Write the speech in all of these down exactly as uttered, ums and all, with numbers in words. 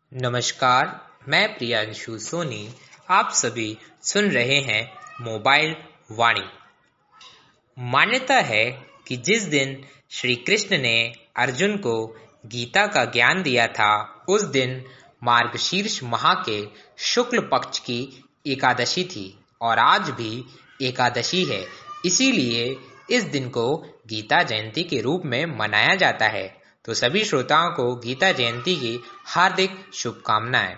नमस्कार, मैं प्रियांशु सोनी। आप सभी सुन रहे हैं मोबाइल वाणी। मान्यता है कि जिस दिन श्री कृष्ण ने अर्जुन को गीता का ज्ञान दिया था, उस दिन मार्गशीर्ष माह के शुक्ल पक्ष की एकादशी थी और आज भी एकादशी है। इसीलिए इस दिन को गीता जयंती के रूप में मनाया जाता है। तो सभी श्रोताओं को गीता जयंती की हार्दिक शुभकामनाएं।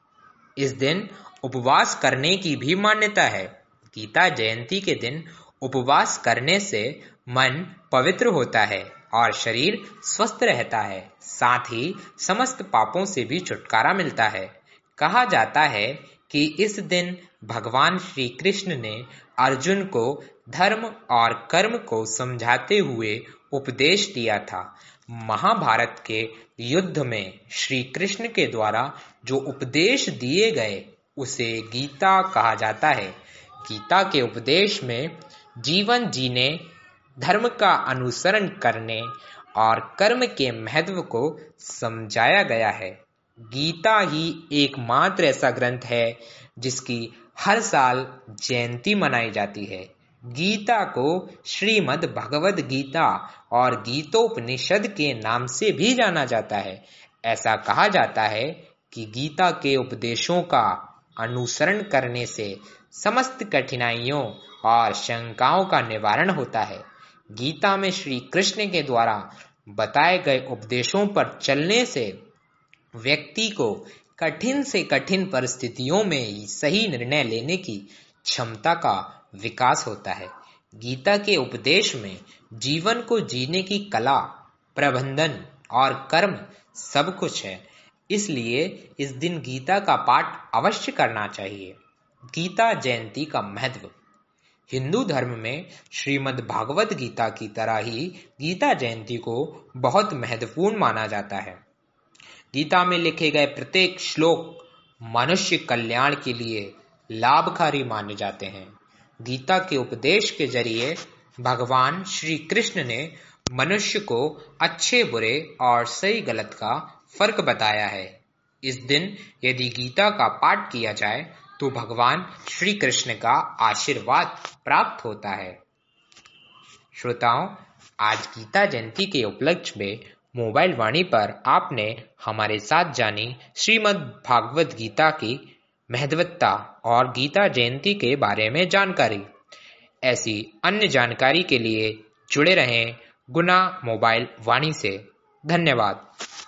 इस दिन उपवास करने की भी मान्यता है। गीता जयंती के दिन उपवास करने से मन पवित्र होता है और शरीर स्वस्थ रहता है। साथ ही समस्त पापों से भी छुटकारा मिलता है। कहा जाता है कि इस दिन भगवान श्री कृष्ण ने अर्जुन को धर्म और कर्म को समझाते हुए उपदेश दिया था। महाभारत के युद्ध में श्री कृष्ण के द्वारा जो उपदेश दिए गए उसे गीता कहा जाता है। गीता के उपदेश में जीवन जीने, धर्म का अनुसरण करने और कर्म के महत्व को समझाया गया है। गीता ही एकमात्र ऐसा ग्रंथ है जिसकी हर साल जयंती मनाई जाती है। गीता को श्रीमद् भगवद गीता और गीतोपनिषद के नाम से भी जाना जाता है। ऐसा कहा जाता है कि गीता के उपदेशों का अनुसरण करने से समस्त कठिनाइयों और शंकाओं का निवारण होता है। गीता में श्री कृष्ण के द्वारा बताए गए उपदेशों पर चलने से व्यक्ति को कठिन से कठिन परिस्थितियों में सही निर्णय लेने की क्षमता का विकास होता है। गीता के उपदेश में जीवन को जीने की कला, प्रबंधन और कर्म सब कुछ है। इसलिए इस दिन गीता का पाठ अवश्य करना चाहिए। गीता जयंती का महत्व। हिंदू धर्म में श्रीमद् भागवत गीता की तरह ही गीता जयंती को बहुत महत्वपूर्ण माना जाता है। गीता में लिखे गए प्रत्येक श्लोक मनुष्य कल्याण के लिए लाभकारी माने जाते हैं। गीता के उपदेश के जरिए भगवान श्री कृष्ण ने मनुष्य को अच्छे बुरे और सही गलत का फर्क बताया है। इस दिन यदि गीता का पाठ किया जाए तो भगवान श्री कृष्ण का आशीर्वाद प्राप्त होता है। श्रोताओं, आज गीता जयंती के उपलक्ष्य में मोबाइल वाणी पर आपने हमारे साथ जानी श्रीमद् भागवत गीता की महत्वता और गीता जयंती के बारे में जानकारी। ऐसी अन्य जानकारी के लिए जुड़े रहें गुना मोबाइल वाणी से। धन्यवाद।